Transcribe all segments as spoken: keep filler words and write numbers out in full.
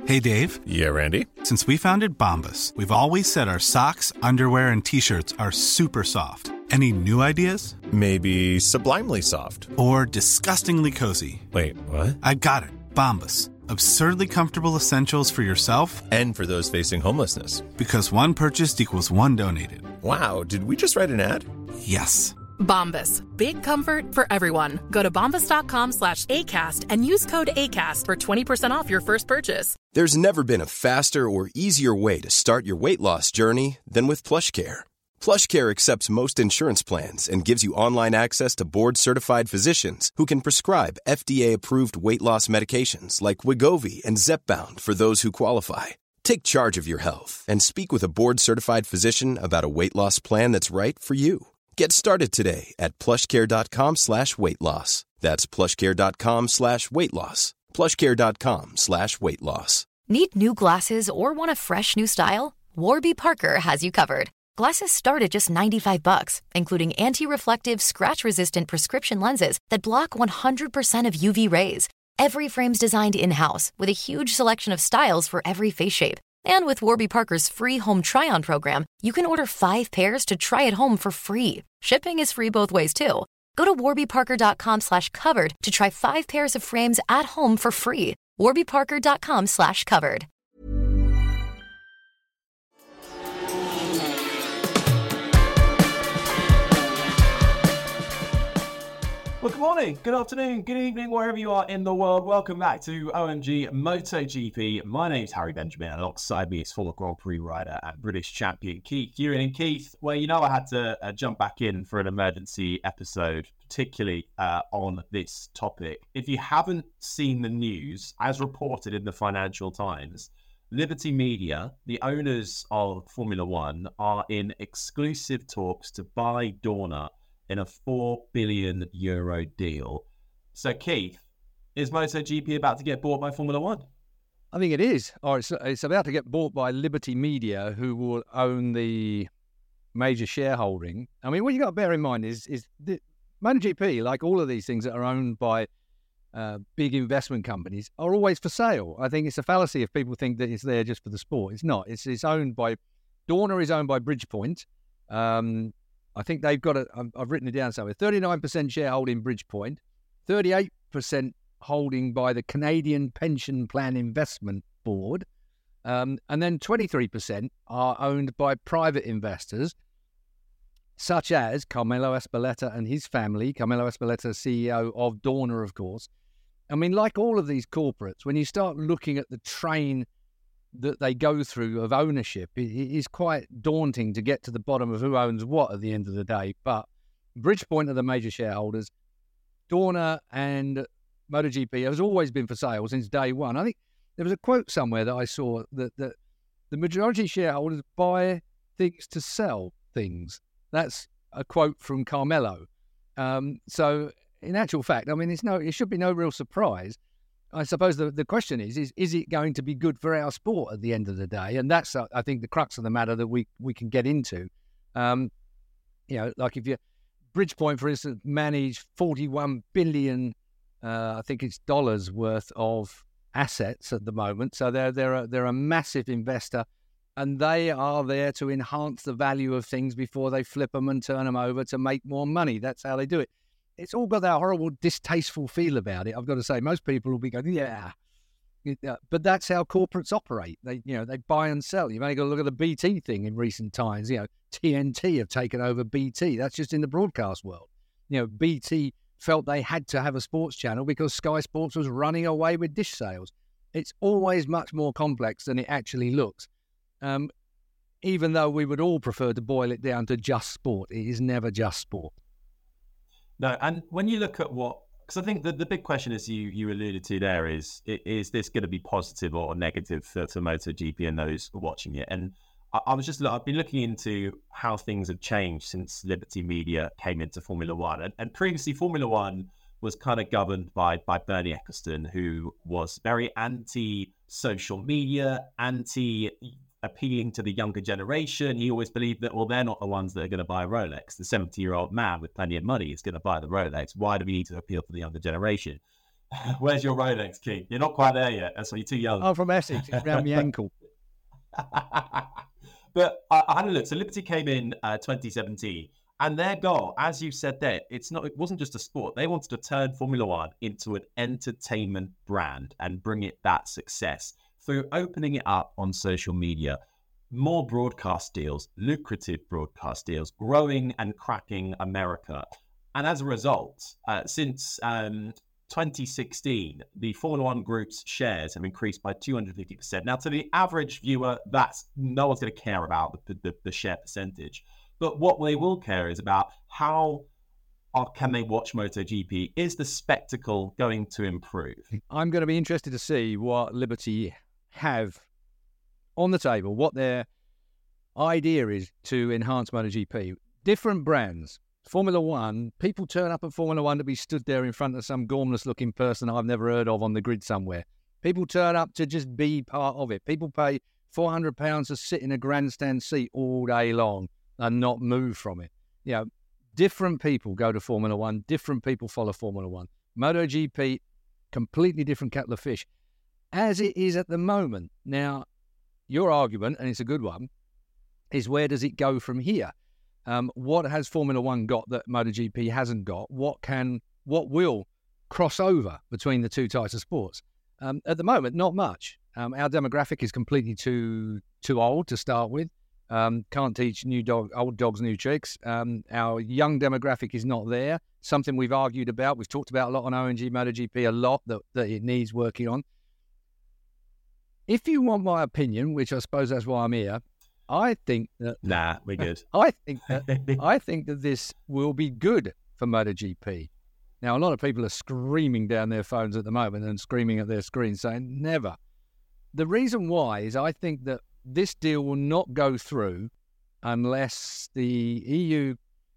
Hey, Dave. Yeah, Randy. Since we founded Bombas, we've always said our socks, underwear, and T-shirts are super soft. Any new ideas? Maybe sublimely soft. Or disgustingly cozy. Wait, what? I got it. Bombas. Absurdly comfortable essentials for yourself and for those facing homelessness. Because one purchased equals one donated. Wow, did we just write an ad? Yes. Bombas. Big comfort for everyone. Go to bombas.com slash ACAST and use code ACAST for twenty percent off your first purchase. There's never been a faster or easier way to start your weight loss journey than with PlushCare. PlushCare accepts most insurance plans and gives you online access to board-certified physicians who can prescribe F D A-approved weight loss medications like Wegovy and Zepbound for those who qualify. Take charge of your health and speak with a board-certified physician about a weight loss plan that's right for you. Get started today at plushcare.com slash weight loss. That's plushcare.com slash weight loss. plushcare.com slash weight loss. Need new glasses or want a fresh new style? Warby Parker has you covered. Glasses start at just ninety-five bucks, including anti-reflective, scratch-resistant prescription lenses that block one hundred percent of U V rays. Every frame's designed in-house with a huge selection of styles for every face shape. And with Warby Parker's free home try-on program, you can order five pairs to try at home for free. Shipping is free both ways, too. Go to warbyparker.com slash covered to try five pairs of frames at home for free. warbyparker.com slash covered. Well, good morning, good afternoon, good evening, wherever you are in the world. Welcome back to O M G MotoGP. My name's Harry Benjamin. Alongside me is former Grand Prix rider and British champion Keith Ewan. And Keith, well, you know I had to uh, jump back in for an emergency episode, particularly uh, on this topic. If you haven't seen the news, as reported in the Financial Times, Liberty Media, the owners of Formula One, are in exclusive talks to buy Dorna in a four billion euro deal. So, Keith, is MotoGP about to get bought by Formula One? I think it is. Or it's, it's about to get bought by Liberty Media, who will own the major shareholding. I mean, what you got to bear in mind is, is the MotoGP, like all of these things that are owned by uh, big investment companies, are always for sale. I think it's a fallacy if people think that it's there just for the sport. It's not. It's, it's owned by... Dorna is owned by Bridgepoint. Um... I think they've got a, I've written it down somewhere, thirty-nine percent shareholding Bridgepoint, thirty-eight percent holding by the Canadian Pension Plan Investment Board, um, and then twenty-three percent are owned by private investors, such as Carmelo Espeleta and his family. Carmelo Espeleta, C E O of Dorna, of course. I mean, like all of these corporates, when you start looking at the train that they go through of ownership, it is quite daunting to get to the bottom of who owns what at the end of the day. But Bridgepoint are the major shareholders. Dorna and MotoGP has always been for sale since day one. I think there was a quote somewhere that I saw that, that the majority shareholders buy things to sell things. That's a quote from Carmelo. Um, so in actual fact, I mean, it's no, it should be no real surprise. I suppose the, the question is, is, is it going to be good for our sport at the end of the day? And that's, uh, I think, the crux of the matter that we, we can get into. Um, you know, like if you, Bridgepoint, for instance, manage forty-one billion, uh, I think it's dollars worth of assets at the moment. So they're, they're, a, they're a massive investor, and they are there to enhance the value of things before they flip them and turn them over to make more money. That's how they do it. It's all got that horrible, distasteful feel about it. I've got to say, most people will be going, yeah. But that's how corporates operate. They, you know, they buy and sell. You've only got to look at the B T thing in recent times. You know, T N T have taken over B T. That's just in the broadcast world. You know, B T felt they had to have a sports channel because Sky Sports was running away with dish sales. It's always much more complex than it actually looks. Um, even though we would all prefer to boil it down to just sport, it is never just sport. No, and when you look at what, because I think the, the big question, as you, you alluded to there, is is this going to be positive or negative for, for MotoGP and those watching it? And I, I was just, I've been looking into how things have changed since Liberty Media came into Formula One. And, and previously, Formula One was kind of governed by, by Bernie Ecclestone, who was very anti-social media, anti appealing to the younger generation. He always believed that, well, they're not the ones that are going to buy a Rolex. The seventy-year-old man with plenty of money is going to buy the Rolex. Why do we need to appeal to the younger generation? Where's your Rolex, Keith? You're not quite there yet. That's why you're too young. I'm from Essex. It's round my ankle. But I, I had a look. So Liberty came in uh, twenty seventeen, and their goal, as you said there, it's not. It wasn't just a sport. They wanted to turn Formula One into an entertainment brand and bring it that success through opening it up on social media. More broadcast deals, lucrative broadcast deals, growing and cracking America. And as a result, uh, since um, twenty sixteen, the Formula One Group's shares have increased by two hundred fifty percent. Now, to the average viewer, that's no one's going to care about the, the, the share percentage. But what they will care is about how uh, can they watch MotoGP? Is the spectacle going to improve? I'm going to be interested to see what Liberty have on the table, what their idea is to enhance MotoGP. Different brands. Formula One, people turn up at Formula One to be stood there in front of some gormless-looking person I've never heard of on the grid somewhere. People turn up to just be part of it. People pay four hundred pounds to sit in a grandstand seat all day long and not move from it. You know, different people go to Formula One. Different people follow Formula One. MotoGP, completely different kettle of fish, as it is at the moment. Now, your argument, and it's a good one, is where does it go from here? Um, what has Formula One got that MotoGP hasn't got? What can, what will cross over between the two types of sports? Um, at the moment, not much. Um, our demographic is completely too too old to start with. Um, can't teach new dog, old dogs new tricks. Um, our young demographic is not there. Something we've argued about. We've talked about a lot on O M G MotoGP, a lot that, that it needs working on. If you want my opinion, which I suppose that's why I'm here, I think that nah, we're good. I think that I think that this will be good for MotoGP. Now, a lot of people are screaming down their phones at the moment and screaming at their screens, saying never. The reason why is I think that this deal will not go through unless the E U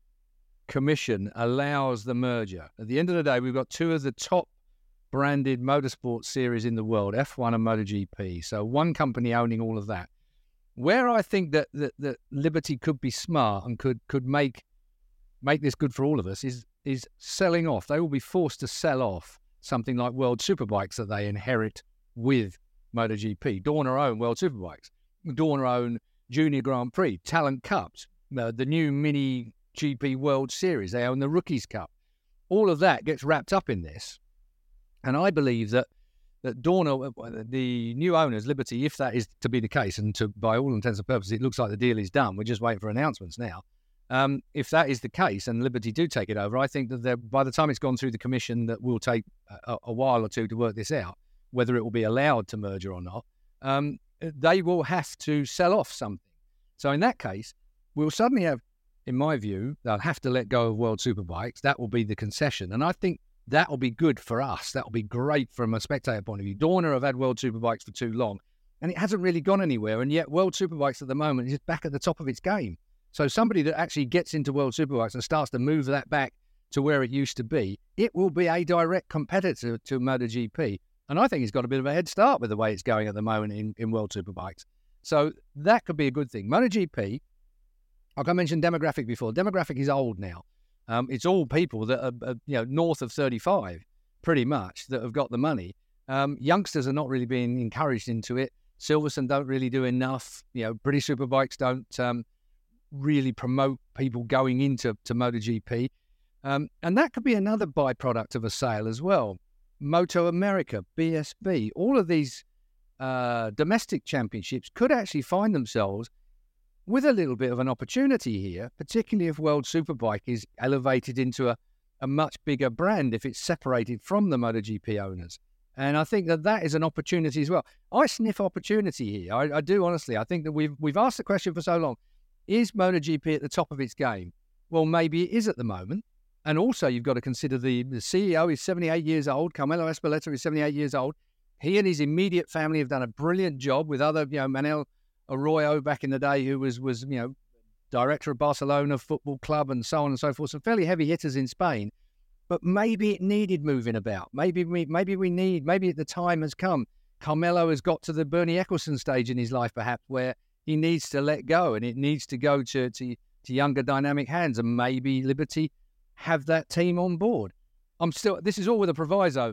Commission allows the merger. At the end of the day, we've got two of the top branded motorsport series in the world, F one and MotoGP. So one company owning all of that. Where I think that, that, that Liberty could be smart and could could make make this good for all of us is is selling off. They will be forced to sell off something like World Superbikes that they inherit with MotoGP. Dorna own World Superbikes. Dorna own Junior Grand Prix, Talent Cups, uh, the new Mini G P World Series. They own the Rookies Cup. All of that gets wrapped up in this. And I believe that that Dorna, the new owners, Liberty, if that is to be the case, and to by all intents and purposes, it looks like the deal is done. We're just waiting for announcements now. Um, if that is the case, and Liberty do take it over, I think that by the time it's gone through the commission, that will take a, a while or two to work this out, whether it will be allowed to merger or not. Um, they will have to sell off something. So in that case, we'll suddenly have, in my view, they'll have to let go of World Superbikes. That will be the concession. And I think that will be good for us. That will be great from a spectator point of view. Dorna have had World Superbikes for too long, and it hasn't really gone anywhere. And yet World Superbikes at the moment is back at the top of its game. So somebody that actually gets into World Superbikes and starts to move that back to where it used to be, it will be a direct competitor to MotoGP. And I think it's got a bit of a head start with the way it's going at the moment in, in World Superbikes. So that could be a good thing. MotoGP, like I mentioned demographic before, demographic is old now. Um, it's all people that are, are you know north of thirty-five, pretty much, that have got the money. Um, youngsters are not really being encouraged into it. Silverstone don't really do enough. You know, British Superbikes don't um, really promote people going into to MotoGP. Um, and that could be another byproduct of a sale as well. Moto America, B S B, all of these uh, domestic championships could actually find themselves with a little bit of an opportunity here, particularly if World Superbike is elevated into a, a much bigger brand, if it's separated from the MotoGP owners. And I think that that is an opportunity as well. I sniff opportunity here. I, I do, honestly. I think that we've we've asked the question for so long, is MotoGP at the top of its game? Well, maybe it is at the moment. And also you've got to consider the, the C E O is seventy-eight years old. Carmelo Espeleta is seventy-eight years old. He and his immediate family have done a brilliant job with other, you know, Manel Arroyo back in the day, who was, was you know, director of Barcelona Football Club and so on and so forth. Some fairly heavy hitters in Spain. But maybe it needed moving about. Maybe we maybe we need, maybe the time has come. Carmelo has got to the Bernie Ecclestone stage in his life, perhaps, where he needs to let go and it needs to go to, to, to younger dynamic hands. And maybe Liberty have that team on board. I'm still, this is all with a proviso.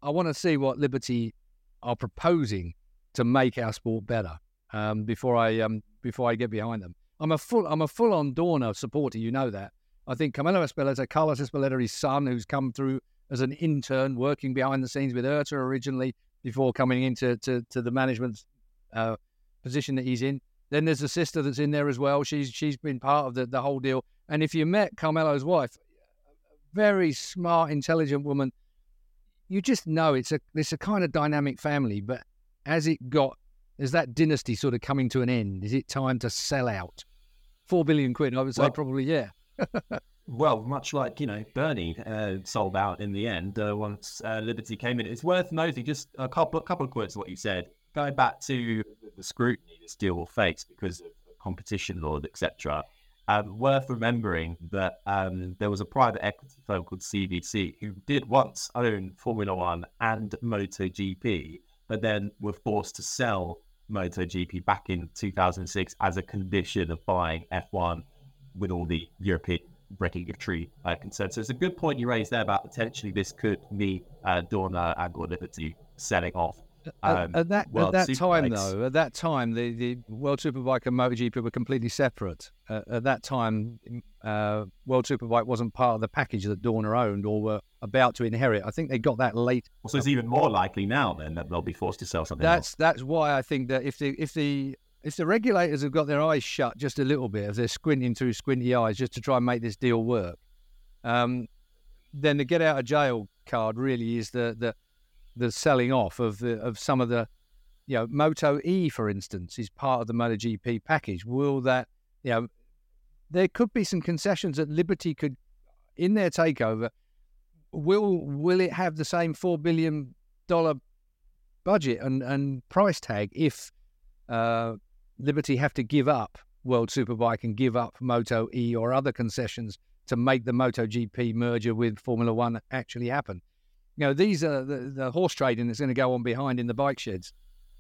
I want to see what Liberty are proposing to make our sport better um, before I um, before I get behind them. I'm a full I'm a full on Dorna supporter. You know that. I think Carmelo Espeleta, Carlos Espeleta, his son, who's come through as an intern, working behind the scenes with Herta originally before coming into to, to the management uh, position that he's in. Then there's a sister that's in there as well. She's she's been part of the, the whole deal. And if you met Carmelo's wife, very smart, intelligent woman, you just know it's a it's a kind of dynamic family. But as it got, as that dynasty sort of coming to an end, is it time to sell out? Four billion quid, I would say well, probably, yeah. Well, much like, you know, Bernie uh, sold out in the end uh, once uh, Liberty came in. It's worth noting, just a couple, a couple of quotes of what you said, going back to the scrutiny this deal will face because of competition law, et cetera. Um, worth remembering that um, there was a private equity firm called C V C who did once own Formula One and MotoGP, but then were forced to sell MotoGP back in two thousand six as a condition of buying F one with all the European regulatory uh, concerns. So it's a good point you raised there about potentially this could be uh, Dorna and or Liberty selling off. Um, at, at that, at that time, though, at that time, the, the World Superbike and MotoGP were completely separate. Uh, at that time, uh, World Superbike wasn't part of the package that Dorna owned or were about to inherit. I think they got that late. So it's even more likely now then that they'll be forced to sell something That's else. That's why I think that if the if the if the regulators have got their eyes shut just a little bit, if they're squinting through squinty eyes just to try and make this deal work, um, then the get out of jail card really is the the the selling off of the of some of the, you know, Moto E, for instance, is part of the MotoGP package. Will that, you know, there could be some concessions that Liberty could, in their takeover, will will it have the same four billion dollars budget and, and price tag if uh, Liberty have to give up World Superbike and give up Moto E or other concessions to make the MotoGP merger with Formula One actually happen? You know, these are the, the horse trading that's going to go on behind in the bike sheds.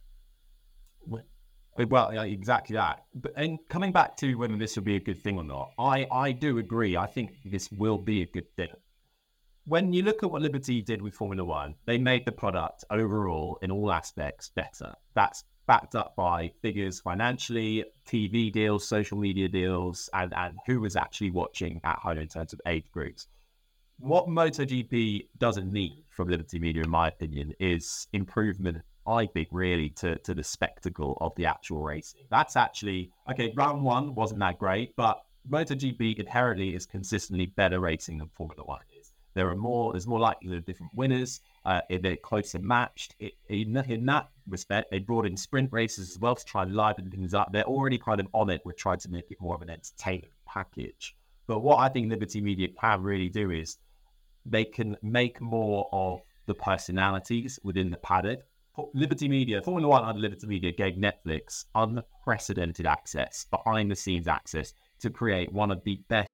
Well, yeah, exactly that. But and coming back to whether this will be a good thing or not, I, I do agree. I think this will be a good thing. When you look at what Liberty did with Formula One, they made the product overall in all aspects better. That's backed up by figures financially, T V deals, social media deals, and, and who was actually watching at home in terms of age groups. What MotoGP doesn't need from Liberty Media, in my opinion, is improvement, I think, really, to, to the spectacle of the actual racing. That's actually, okay, round one wasn't that great, but MotoGP inherently is consistently better racing than Formula One is. There are more, there's more likelihood of different winners. Uh, they're closer matched. It, in, in that respect, they brought in sprint races as well to try and liven things up. They're already kind of on it. We're trying to make it more of an entertainment package. But what I think Liberty Media can really do is they can make more of the personalities within the paddock. Liberty Media, Formula One under Liberty Media gave Netflix unprecedented access, behind-the-scenes access, to create one of the best.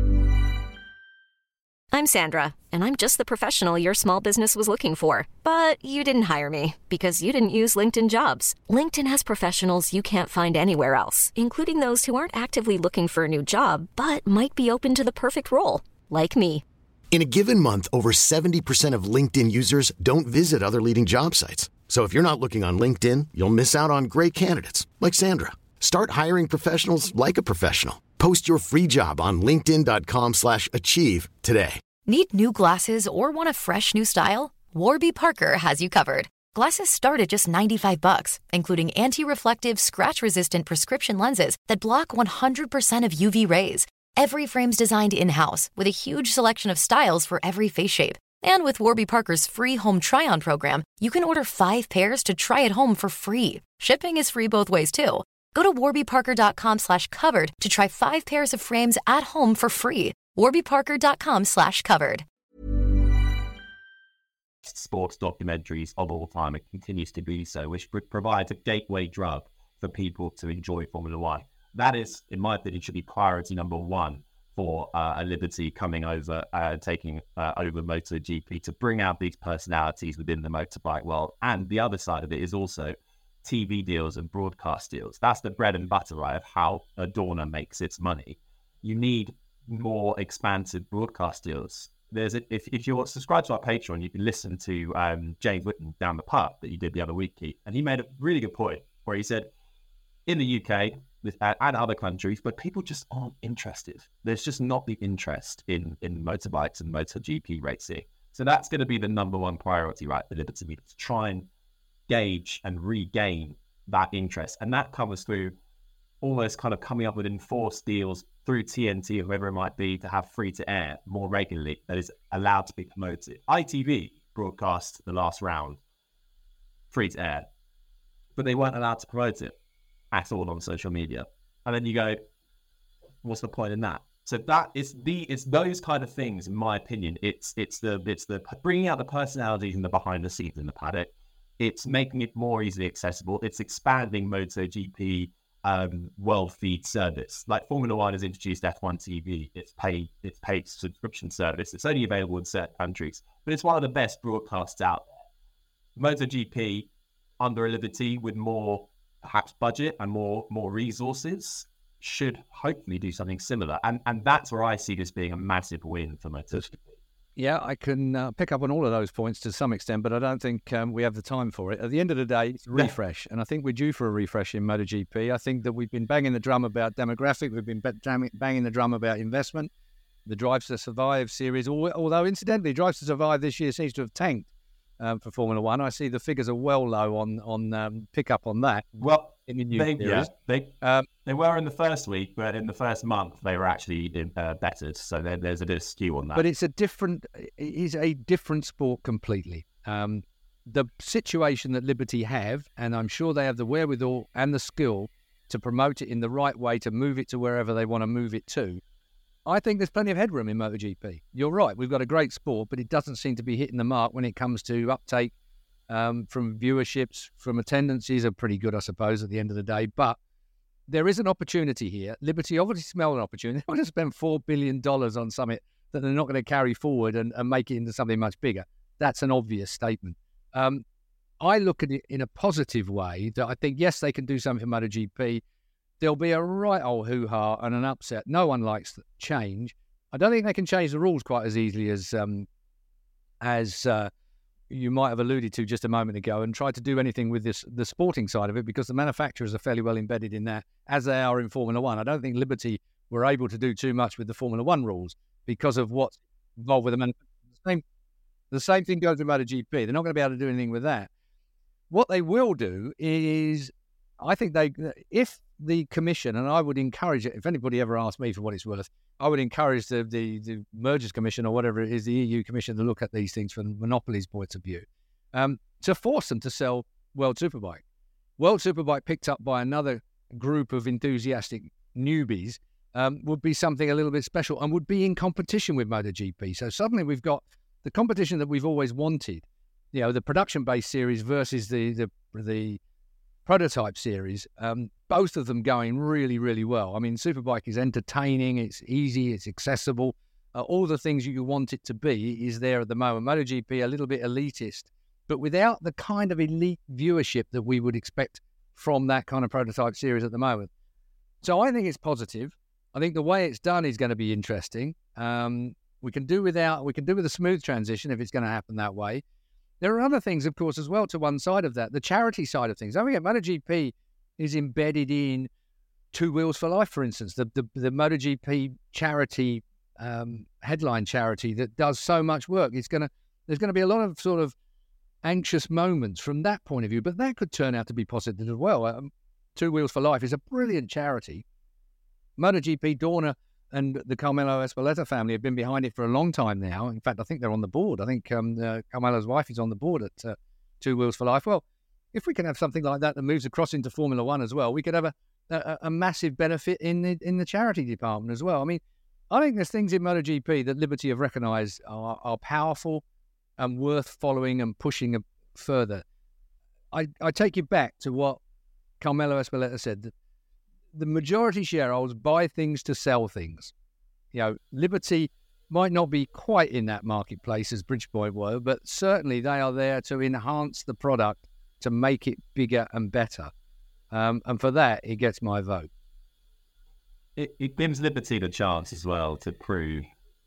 I'm Sandra, and I'm just the professional your small business was looking for. But you didn't hire me because you didn't use LinkedIn Jobs. LinkedIn has professionals you can't find anywhere else, including those who aren't actively looking for a new job, but might be open to the perfect role, like me. In a given month, over seventy percent of LinkedIn users don't visit other leading job sites. So if you're not looking on LinkedIn, you'll miss out on great candidates like Sandra. Start hiring professionals like a professional. Post your free job on linkedin dot com slash achieve today. Need new glasses or want a fresh new style? Warby Parker has you covered. Glasses start at just ninety-five bucks, including anti-reflective, scratch-resistant prescription lenses that block one hundred percent of U V rays. Every frame's designed in-house with a huge selection of styles for every face shape. And with Warby Parker's free home try-on program, you can order five pairs to try at home for free. Shipping is free both ways, too. Go to warby parker dot com slash covered to try five pairs of frames at home for free. warby parker dot com slash covered. Sports documentaries of all time. It continues to be so, which provides a gateway drug for people to enjoy Formula One. That is, in my opinion, should be priority number one for uh, a Liberty coming over, uh, taking uh, over MotoGP, to bring out these personalities within the motorbike world. And the other side of it is also T V deals and broadcast deals. That's the bread and butter, right, of how Dorna makes its money. You need more expansive broadcast deals. there's a, if if you're subscribed to our Patreon, you can listen to um, James Whitten down the pub that you did the other week, Keith, and he made a really good point where he said, in the U K and other countries, but people just aren't interested. There's just not the interest in in motorbikes and MotoGP racing. So that's going to be the number one priority, right? The Liberty Media, to try and gauge and regain that interest, and that comes through almost kind of coming up with enforced deals through T N T or whoever it might be to have free to air more regularly that is allowed to be promoted. I T V broadcast the last round free to air, but they weren't allowed to promote it at all on social media. And then you go, what's the point in that? So that is the it's those kind of things, in my opinion. It's it's the it's the bringing out the personalities and the behind the scenes in the paddock. It's making it more easily accessible. It's expanding MotoGP um, world feed service. Like Formula One has introduced F one T V. It's paid it's paid subscription service. It's only available in certain countries, but it's one of the best broadcasts out there. MotoGP under a Liberty with more perhaps budget and more more resources should hopefully do something similar. And and that's where I see this being a massive win for MotoGP. Yeah, I can uh, pick up on all of those points to some extent, but I don't think um, we have the time for it. At the end of the day, it's a refresh, and I think we're due for a refresh in MotoGP. I think that we've been banging the drum about demographic, we've been banging the drum about investment. The Drives to Survive series, although incidentally, Drives to Survive this year seems to have tanked um, for Formula One. I see the figures are well low on on um, pick up on that. Well, in the new they, series. yeah, they um, they were in the first week, but in the first month they were actually in, uh, bettered. So there, there's a bit of skew on that. But it's a different, it is a different sport completely. Um, the situation that Liberty have, and I'm sure they have the wherewithal and the skill to promote it in the right way, to move it to wherever they want to move it to. I think there's plenty of headroom in MotoGP. You're right, we've got a great sport, but it doesn't seem to be hitting the mark when it comes to uptake. Um, from viewerships, from attendances are pretty good, I suppose, at the end of the day. But there is an opportunity here. Liberty obviously smell an opportunity. They want to spend four billion dollars on something that they're not going to carry forward and, and make it into something much bigger. That's an obvious statement. Um, I look at it in a positive way that I think, yes, they can do something for MotoGP. There'll be a right old hoo-ha and an upset. No one likes change. I don't think they can change the rules quite as easily as um, as... Uh, you might have alluded to just a moment ago, and try to do anything with this the sporting side of it, because the manufacturers are fairly well embedded in that, as they are in Formula One. I don't think Liberty were able to do too much with the Formula One rules because of what's involved with the manufacturers. The same, the same thing goes with MotoGP. They're not going to be able to do anything with that. What they will do is, I think they, if the commission, and I would encourage it, if anybody ever asked me for what it's worth, I would encourage the, the, the Mergers Commission or whatever it is, the E U Commission, to look at these things from monopolies' points of view, um, to force them to sell World Superbike. World Superbike picked up by another group of enthusiastic newbies um, would be something a little bit special and would be in competition with MotoGP. So suddenly we've got the competition that we've always wanted, you know, the production-based series versus the the, the prototype series, um, both of them going really, really well. I mean, Superbike is entertaining, it's easy, it's accessible. Uh, all the things you want it to be is there at the moment. MotoGP, a little bit elitist, but without the kind of elite viewership that we would expect from that kind of prototype series at the moment. So I think it's positive. I think the way it's done is going to be interesting. Um, we can do without, we can do with a smooth transition if it's going to happen that way. There are other things, of course, as well to one side of that, the charity side of things. Don't forget, MotoGP is embedded in Two Wheels for Life, for instance, the the, the MotoGP charity, um, headline charity that does so much work. It's gonna there's going to be a lot of sort of anxious moments from that point of view, but that could turn out to be positive as well. Um, Two Wheels for Life is a brilliant charity. MotoGP, Dorna, and the Carmelo Espeleta family have been behind it for a long time now. In fact, I think they're on the board. I think um, uh, Carmelo's wife is on the board at uh, Two Wheels for Life. Well, if we can have something like that that moves across into Formula One as well, we could have a, a, a massive benefit in the in the charity department as well. I mean, I think there's things in MotoGP that Liberty have recognised are, are powerful and worth following and pushing further. I, I take you back to what Carmelo Espeleta said, that the majority shareholders buy things to sell things. You know, Liberty might not be quite in that marketplace as Bridgepoint were, but certainly they are there to enhance the product, to make it bigger and better. Um, and for that, it gets my vote. It, it gives Liberty the chance as well to prove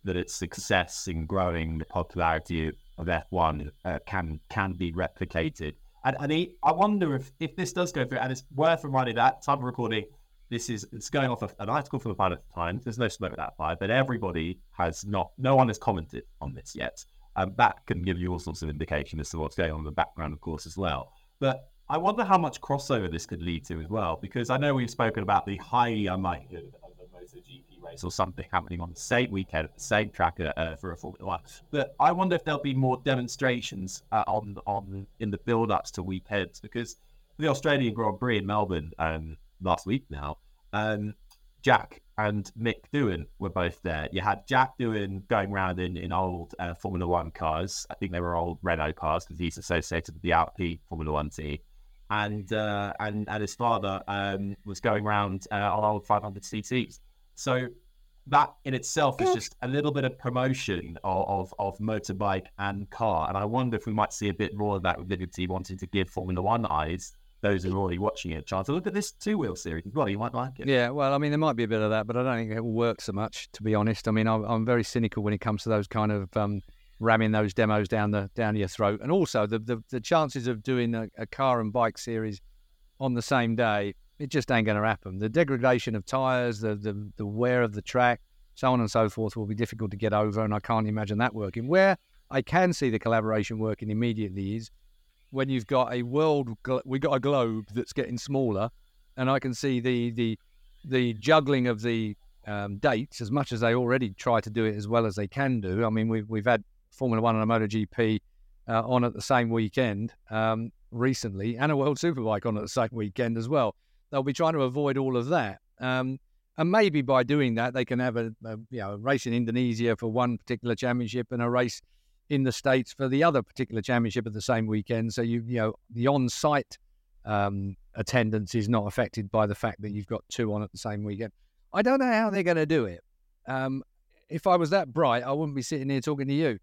that its success in growing the popularity of F one uh, can can be replicated. And, and he, I wonder if, if this does go through, and it's worth reminding that time of recording, this is it's going off of an article from the Pilot Times. There's no smoke with that fire, but everybody has not, no one has commented on this yet. Um, that can give you all sorts of indication as to what's going on in the background, of course, as well. But I wonder how much crossover this could lead to as well, because I know we've spoken about the highly unlikely of a MotoGP race or something happening on the same weekend at the same track uh, for a Formula One. But I wonder if there'll be more demonstrations uh, on on in the build-ups to weekends, because the Australian Grand Prix in Melbourne um, last week now, um, Jack and Mick Doohan were both there. You had Jack Doohan going around in, in old uh, Formula One cars. I think they were old Renault cars because he's associated with the Alpine Formula One team. And uh, and and his father um, was going around uh, on old five hundred C Ts. So that in itself is just a little bit of promotion of, of, of motorbike and car. And I wonder if we might see a bit more of that with Liberty wanting to give Formula One eyes, those who are already watching it, a chance to look at this two-wheel series as well. You might like it. Yeah, well, I mean, there might be a bit of that, but I don't think it will work so much, to be honest. I mean, I'm, I'm very cynical when it comes to those kind of um, ramming those demos down the down your throat. And also, the the, the chances of doing a, a car and bike series on the same day, it just ain't going to happen. The degradation of tyres, the, the the wear of the track, so on and so forth, will be difficult to get over, and I can't imagine that working. Where I can see the collaboration working immediately is when you've got a world, we've got a globe that's getting smaller, and I can see the the the juggling of the um, dates, as much as they already try to do it as well as they can do. I mean, we've we've had Formula One and a MotoGP uh, on at the same weekend um, recently, and a World Superbike on at the same weekend as well. They'll be trying to avoid all of that. Um, And maybe by doing that, they can have a, a you know a race in Indonesia for one particular championship and a race in the States for the other particular championship at the same weekend. So you you know the on-site um, attendance is not affected by the fact that you've got two on at the same weekend. I don't know how they're going to do it. Um, if I was that bright, I wouldn't be sitting here talking to you.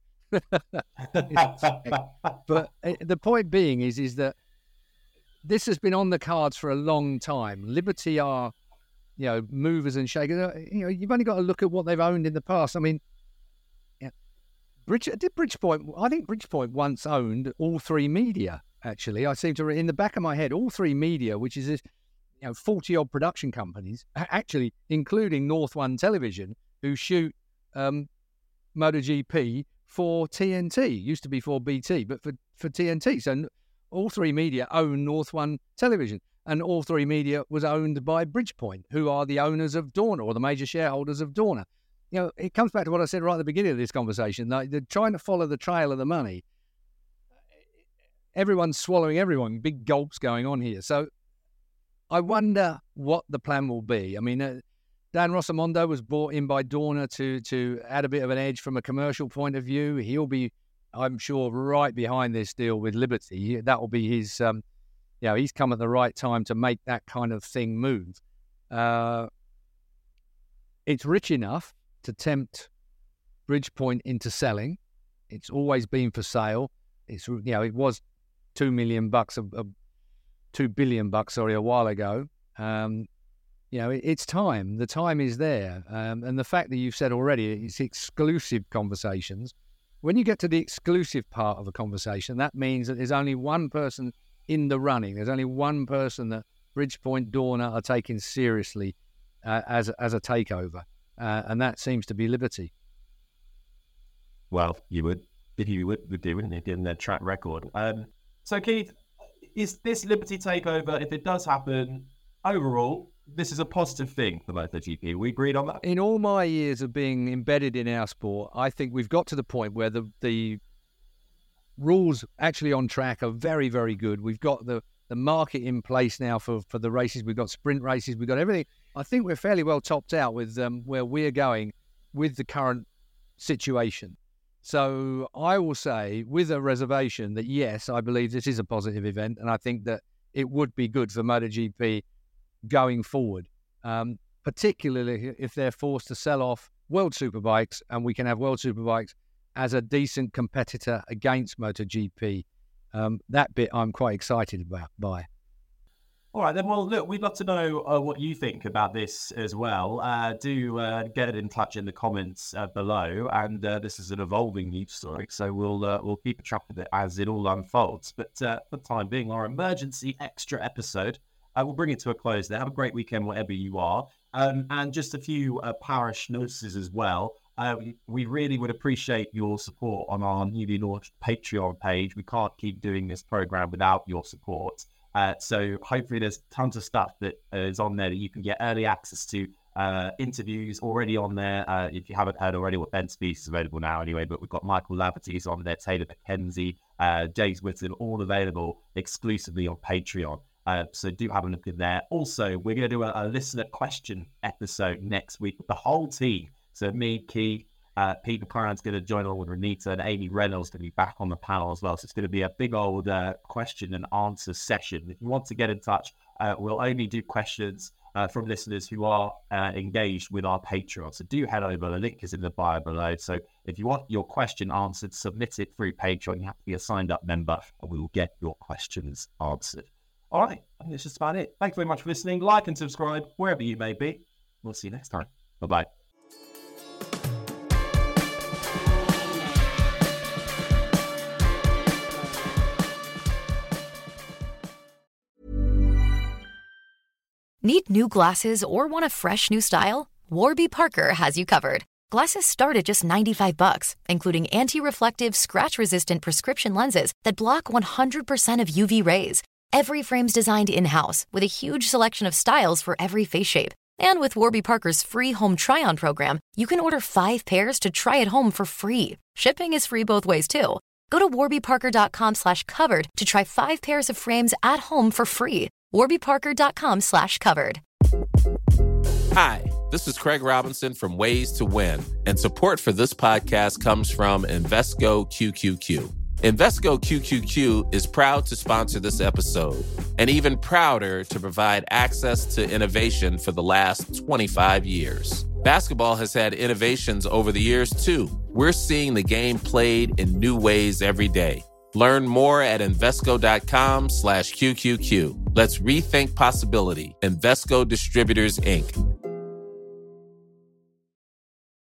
But the point being is is that this has been on the cards for a long time. Liberty are, you know, movers and shakers. You know, you've only got to look at what they've owned in the past. I mean, yeah, Bridge, did Bridgepoint, I think Bridgepoint once owned All Three Media, actually. I seem to, in the back of my head, All Three Media, which is, this, you know, forty-odd production companies, actually including North One Television, who shoot um, MotoGP for T N T. Used to be for B T, but for, for T N T. So All Three Media own North One Television. And All Three Media was owned by Bridgepoint, who are the owners of Dorna, or the major shareholders of Dorna. You know, it comes back to what I said right at the beginning of this conversation. Like, they're trying to follow the trail of the money. Everyone's swallowing everyone. Big gulps going on here. So I wonder what the plan will be. I mean, uh, Dan Rossamondo was brought in by Dorna to to add a bit of an edge from a commercial point of view. He'll be, I'm sure, right behind this deal with Liberty. That will be his... Um, You know, he's come at the right time to make that kind of thing move. Uh, it's rich enough to tempt Bridgepoint into selling. It's always been for sale. It's, you know, it was two million bucks, a, a two billion bucks, sorry, a while ago. Um, you know, it, it's time. The time is there, um, and the fact that you've said already it's exclusive conversations. When you get to the exclusive part of a conversation, that means that there's only one person in the running. There's only one person that Bridgepoint Dorna are taking seriously uh, as as a takeover, uh, and that seems to be Liberty. Well, you would, if you would, would do, wouldn't you, given their track record? Um, so, Keith, is this Liberty takeover, if it does happen, overall, this is a positive thing for MotoGP? We agreed on that? In all my years of being embedded in our sport, I think we've got to the point where the the rules actually on track are very, very good. We've got the, the market in place now for, for the races. We've got sprint races. We've got everything. I think we're fairly well topped out with um, where we're going with the current situation. So I will say, with a reservation, that yes, I believe this is a positive event, and I think that it would be good for MotoGP going forward, um, particularly if they're forced to sell off World Superbikes, and we can have World Superbikes as a decent competitor against MotoGP. Um, that bit I'm quite excited about by. All right, then. Well, look, we'd love to know uh, what you think about this as well. Uh, do uh, get it in touch in the comments uh, below. And uh, this is an evolving news story, so we'll uh, we'll keep track of it as it all unfolds. But uh, for the time being, our emergency extra episode, uh, we'll bring it to a close there. Have a great weekend, wherever you are. Um, and just a few uh, parish notices as well. Um, we really would appreciate your support on our newly launched Patreon page. We can't keep doing this program without your support. Uh, so hopefully there's tons of stuff that is on there that you can get early access to. Uh, interviews already on there. Uh, if you haven't heard already, what Ben Spieth is available now anyway, but we've got Michael Laverty's on there, Taylor McKenzie, uh, James Whitton, all available exclusively on Patreon. Uh, so do have a look in there. Also, we're going to do a, a listener question episode next week with the whole team. So me, Key, Uh, Pete McLaren's going to join along with Renita, and Amy Reynolds going to be back on the panel as well. So it's going to be a big old uh, question and answer session. If you want to get in touch, uh, we'll only do questions uh, from listeners who are uh, engaged with our Patreon. So do head over. The link is in the bio below. So if you want your question answered, submit it through Patreon. You have to be a signed up member, and we will get your questions answered. All right, I think that's just about it. Thanks very much for listening. Like and subscribe wherever you may be. We'll see you next time. Bye-bye. Need new glasses or want a fresh new style? Warby Parker has you covered. Glasses start at just ninety-five bucks, including anti-reflective, scratch-resistant prescription lenses that block one hundred percent of U V rays. Every frame's designed in-house with a huge selection of styles for every face shape. And with Warby Parker's free home try-on program, you can order five pairs to try at home for free. Shipping is free both ways, too. Go to warbyparker.com slash covered to try five pairs of frames at home for free. warbyparker.com slash covered. Hi, this is Craig Robinson from Ways to Win, and support for this podcast comes from Invesco Q Q Q. Invesco Q Q Q is proud to sponsor this episode, and even prouder to provide access to innovation for the last twenty-five years. Basketball has had innovations over the years, too. We're seeing the game played in new ways every day. Learn more at Invesco.com slash QQQ. Let's rethink possibility. Invesco Distributors, Incorporated.